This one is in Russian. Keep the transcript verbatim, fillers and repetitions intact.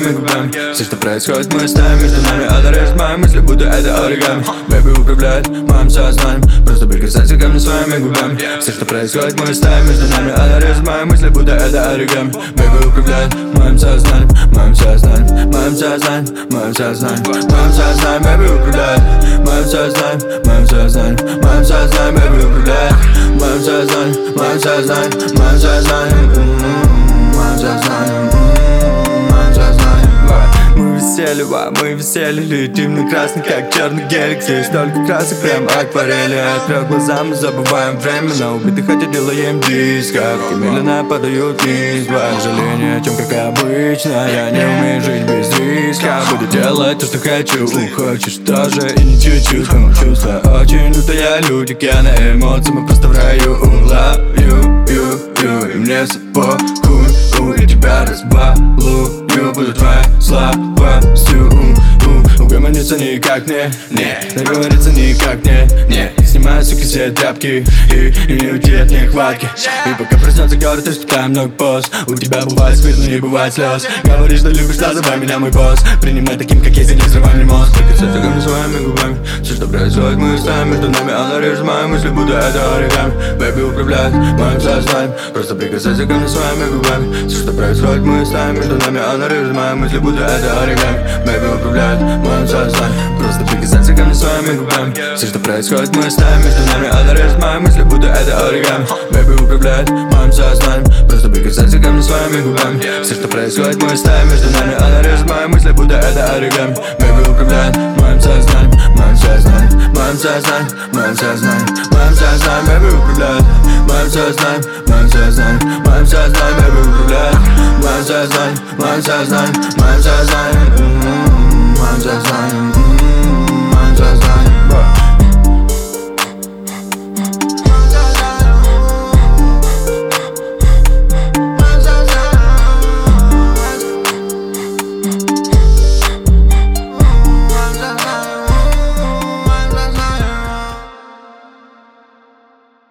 своими губами. Все, что происходит, мы ставим между нами. Она режет мои мысли, будто это оригами. Бэйби управляет моим сознанием. Просто прикасайся ко мне своими губами. Все, что происходит, мы ставим между нами. Она режет мои мысли, будто это оригами. Бэйби управляет моим сознанием, моим сознанием, моим сознанием, моим сознанием, моим сознанием. Бэйби управляет моим сознанием, моим сознанием, моим сознанием. Бэйби управляет моим сознанием, моим сознанием, моим сознанием, моим сознанием, моим сознанием. Мы висели, мы висели, летим на красный, как черный гелик. Здесь только красок, прям акварели. Открыв глаза, мы забываем время. На убитых хотя делаем диско. Руки медленно подают вниз. Сожаление о чем, как обычно. Я не умею жить без риска. Буду делать то, что хочу. Хочешь тоже и не чуть-чуть. Но чувства очень лютые, люди, я на эмоции. Мы просто в раю. Love you, you, you. И мне все похуй. Я тебя разбалую. Буду твоей слабостью. Угомониться никак не, не договориться никак не, не снимаю, суки, все тряпки и, и не уйти от нехватки. И пока проснется город, испытаем много поз. У тебя бывает смех, но не бывает слез. Говоришь, что любишь, называй меня мой босс. Принимай таким, как есть, и не взрывай мне мозг. Прикасайся ко мне своими губами. Все, что происходит, мы ставим между нами. Она режет мои мысли, будто это оригами. Бэйби управляет моим сознанием. Просто прикасайся ко мне своими губами. Все, что происходит, мы ставим между нами. Она режет мои мысли, будто это оригами. Бэйби управляет моим сознанием. Просто прикасайся ко мне своими губами. Все, что происходит, мы ставим между нами. Она режет мои мысли, будто это оригами. Бэйби управляет моим сознанием. Просто прикасайся ко мне своими губами. Все, что происходит, мы ставим между нами. Она режет мои мысли, будто это оригами. Бэйби управляет моим сознанием, моим сознанием, моим сознанием, моим сознанием, моим сознанием. Бэйби управляет моим сознанием, моим сознанием, моим сознанием. Бэйби управляет моим сознанием, моим сознанием, моим сознанием, моим сознанием.